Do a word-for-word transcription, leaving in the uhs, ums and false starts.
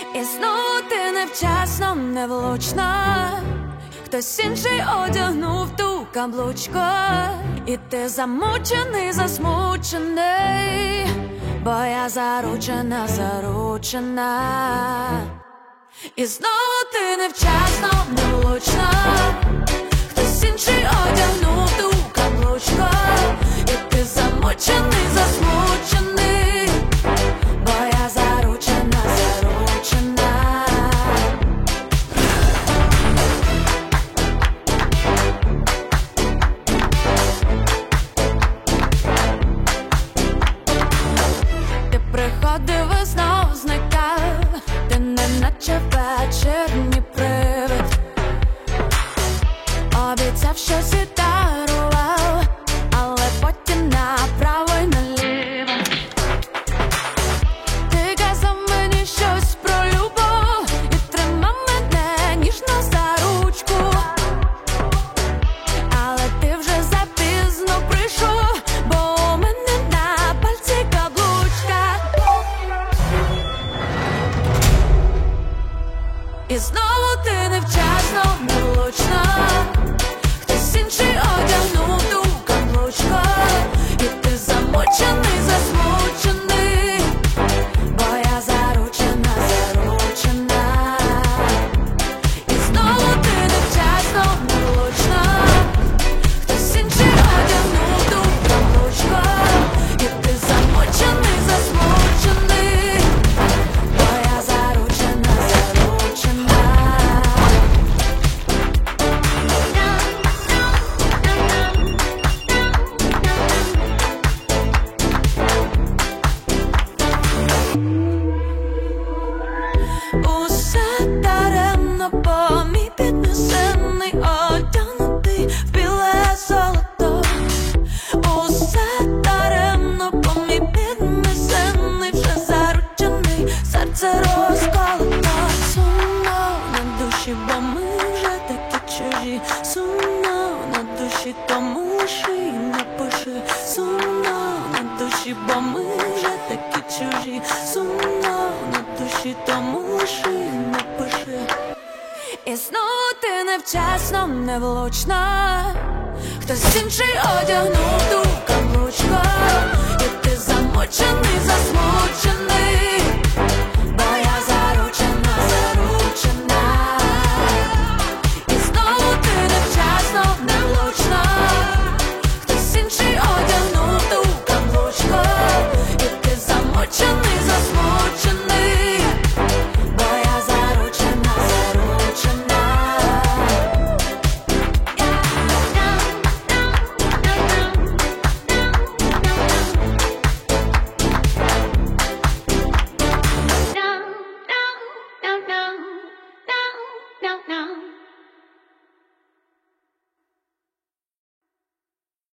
І знову ти невчасно, невлучно, хтось інший одягнув ту каблучку, і ти замучений, засмучений, бо я заручена, заручена. І знову ти невчасно, невлучно, хтось інший одягнув ту каблучку, і ти замучений, засмучений, бо я заручена, заручена. Ти приходив і знов зникав, ти неначе вечірній привид, обіцяв щось і дарував, але потім направо й наліво. Ти казав мені щось про любов і тримав мене ніжно за ручку, але ти вже запізно прийшов, бо у мене на пальці каблучка. І знову ти невчасно, невлучно, хтось інший одягнув ту каблучку, і ти замучений, засмучений, бо я заручена, заручена. І знову ти невчасно, невлучно, хтось інший одягнув ту каблучку, і ти замучений, засмучений, бо я заручена, заручена. Усе даремно, бо мій піднесений одягнутий в біле золото. Усе даремно, бо мій піднесений вже заручений, серце розколото. Сумно на душі, бо ми вже такі чужі. Сумно на душі, тому лиши і напиши. Сумно на душі, бо ми вже такі чужі. Сумно на душі, тому лиши і напиши. І знову ти невчасно, невлучно, хтось інший одягнув ту каблучку, і ти замучений, засмучений, бо я заручена, заручена. І знову ти невчасно, невлучно, хтось інший одягнув ту каблучку, і ти замучений, засмучений, бо я заручена, заручена. No, no, no, no.